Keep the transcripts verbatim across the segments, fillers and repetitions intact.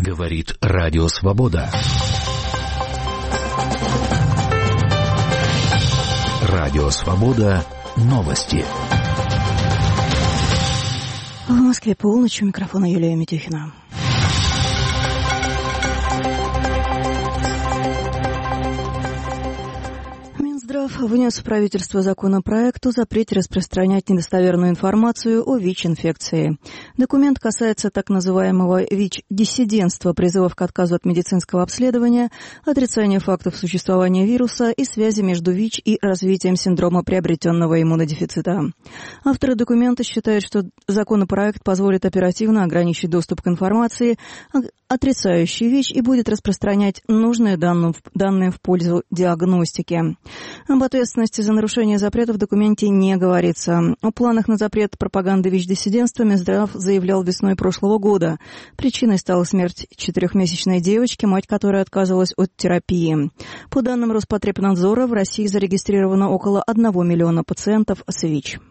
Говорит Радио Свобода. Радио Свобода. Новости. В Москве полночь. У микрофона Юлия Митюхина. Минздрав внес в правительство законопроект о запрете распространять недостоверную информацию о ВИЧ-инфекции. Документ касается так называемого ВИЧ-диссидентства, призывов к отказу от медицинского обследования, отрицания фактов существования вируса и связи между ВИЧ и развитием синдрома приобретенного иммунодефицита. Авторы документа считают, что законопроект позволит оперативно ограничить доступ к информации, отрицающей ВИЧ, и будет распространять нужные данные в пользу диагностики. Об ответственности за нарушение запрета в документе не говорится. О планах на запрет пропаганды ВИЧ-диссидентства Минздрав заявлял весной прошлого года. Причиной стала смерть четырехмесячной девочки, мать которой отказывалась от терапии. По данным Роспотребнадзора, в России зарегистрировано около одного миллиона пациентов с ВИЧ.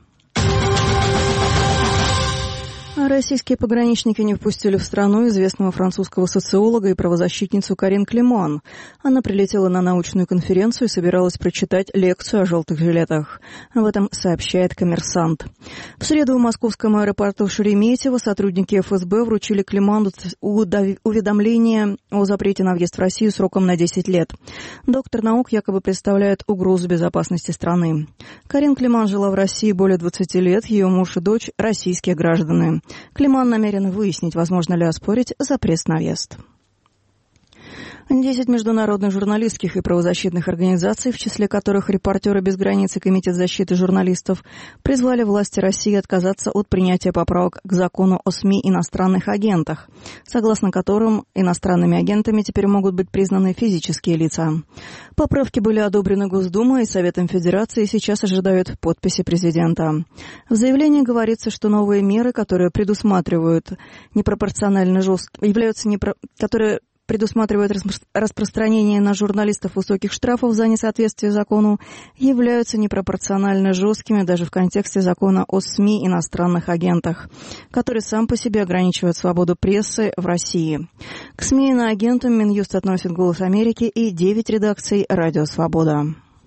Российские пограничники не впустили в страну известного французского социолога и правозащитницу Карин Климан. Она прилетела на научную конференцию и собиралась прочитать лекцию о желтых жилетах. Об этом сообщает «Коммерсант». В среду в московском аэропорту Шереметьево сотрудники эф эс бэ вручили Климан уведомление о запрете на въезд в Россию сроком на десять лет. Доктор наук якобы представляет угрозу безопасности страны. Карин Климан жила в России более двадцати лет, ее муж и дочь – российские граждане. Климан намерен выяснить, возможно ли оспорить запрет на въезд. Десять международных журналистских и правозащитных организаций, в числе которых «Репортеры без границ» и Комитет защиты журналистов, призвали власти России отказаться от принятия поправок к закону о СМИ иностранных агентах, согласно которым иностранными агентами теперь могут быть признаны физические лица. Поправки были одобрены Госдумой и Советом Федерации и сейчас ожидают подписи президента. В заявлении говорится, что новые меры, которые предусматривают непропорционально жесткие, являются непро... которые предусматривают распространение на журналистов высоких штрафов за несоответствие закону, являются непропорционально жесткими даже в контексте закона о СМИ иностранных агентах, который сам по себе ограничивает свободу прессы в России. К СМИ иноагентам Минюст относит «Голос Америки» и девять редакций «Радио Свобода».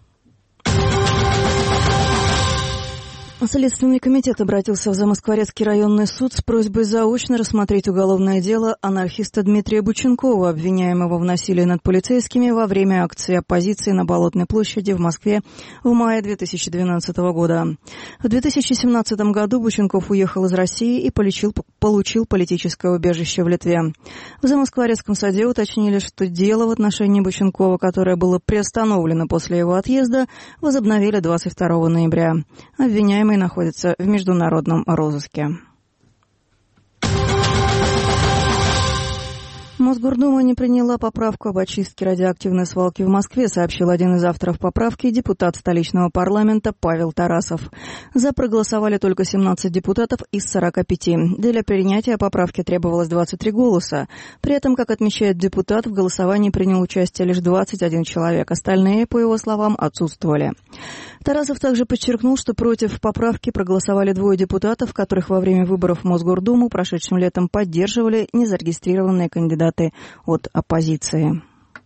Следственный комитет обратился в Замоскворецкий районный суд с просьбой заочно рассмотреть уголовное дело анархиста Дмитрия Бученкова, обвиняемого в насилии над полицейскими во время акции оппозиции на Болотной площади в Москве в мае две тысячи двенадцатого года. В две тысячи семнадцатом году Бученков уехал из России и получил, получил политическое убежище в Литве. В Замоскворецком суде уточнили, что дело в отношении Бученкова, которое было приостановлено после его отъезда, возобновили двадцать второго ноября. Обвиняемый находится в международном розыске. Мосгордума не приняла поправку об очистке радиоактивной свалки в Москве, сообщил один из авторов поправки, депутат столичного парламента Павел Тарасов. За проголосовали только семнадцать депутатов из сорока пяти. Для принятия поправки требовалось двадцать три голоса. При этом, как отмечает депутат, в голосовании принял участие лишь двадцать один человек. Остальные, по его словам, отсутствовали. Тарасов также подчеркнул, что против поправки проголосовали двое депутатов, которых во время выборов в Мосгордуму прошедшим летом поддерживали незарегистрированные кандидаты от оппозиции.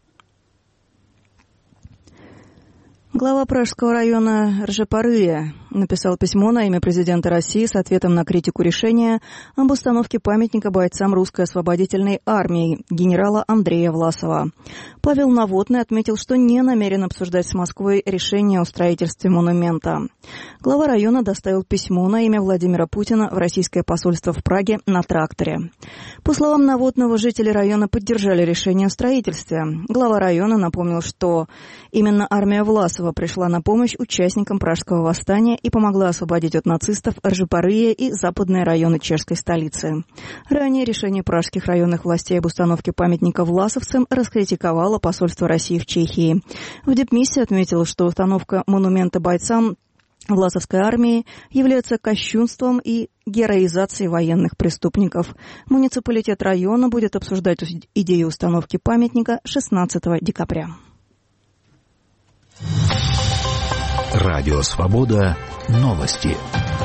Глава Пражского района Ржепорыя написал письмо на имя президента России с ответом на критику решения об установке памятника бойцам русской освободительной армии генерала Андрея Власова. Павел Новотный отметил, что не намерен обсуждать с Москвой решение о строительстве монумента. Глава района доставил письмо на имя Владимира Путина в российское посольство в Праге на тракторе. По словам Новотного, жители района поддержали решение о строительстве. Глава района напомнил, что именно армия Власова пришла на помощь участникам Пражского восстания и помогла освободить от нацистов Ржепорыя и западные районы чешской столицы. Ранее решение пражских районных властей об установке памятника власовцам раскритиковало посольство России в Чехии. В дипмиссии отметило, что установка монумента бойцам Власовской армии является кощунством и героизацией военных преступников. Муниципалитет района будет обсуждать идею установки памятника шестнадцатого декабря. Радио Свобода. Новости.